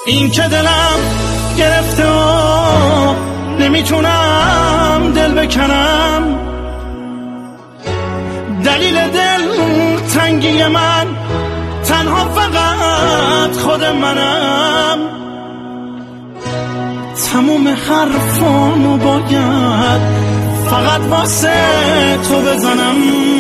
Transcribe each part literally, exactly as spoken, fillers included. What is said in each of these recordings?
این که دلم گرفته و نمیتونم دل بکنم، دلیل دل تنگی من تنها فقط خود منم. تموم حرفامو باید فقط واسه تو بزنم.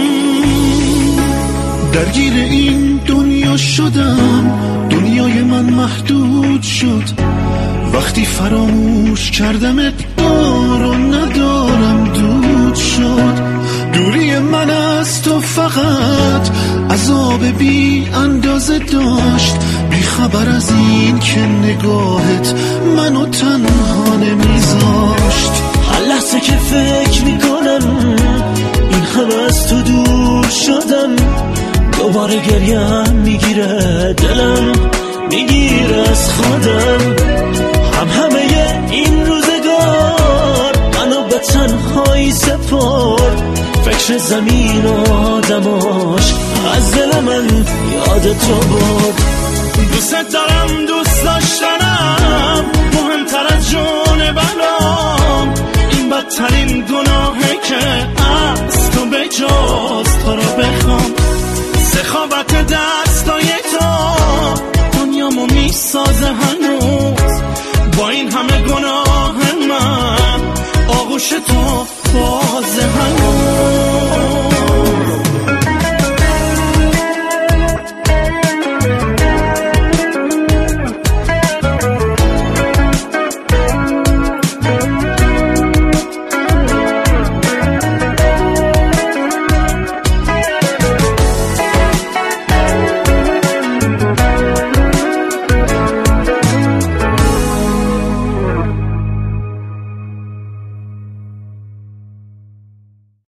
درگیر این دنیا شدم، دنیای من محدود شد. وقتی فراموش کردمت دار و ندارم دود شد. دوری من از تو فقط عذاب بی اندازه داشت، بی خبر از این که نگاهت منو تنها نمیذاشت. هر لحظه که فکر میکنم این همه از تو دور شدم، دوباره گریم میگیره دلم، میگیره از خودم. هم همه این روزگار منو به تنهایی سپرد، فکر زمین و آدماش از دل من یاد تو برد. دوست دارم، دوست داشتنم مهمتر از جون بلام. این بدترین گناهه که از تو به جز تو رو بخوام.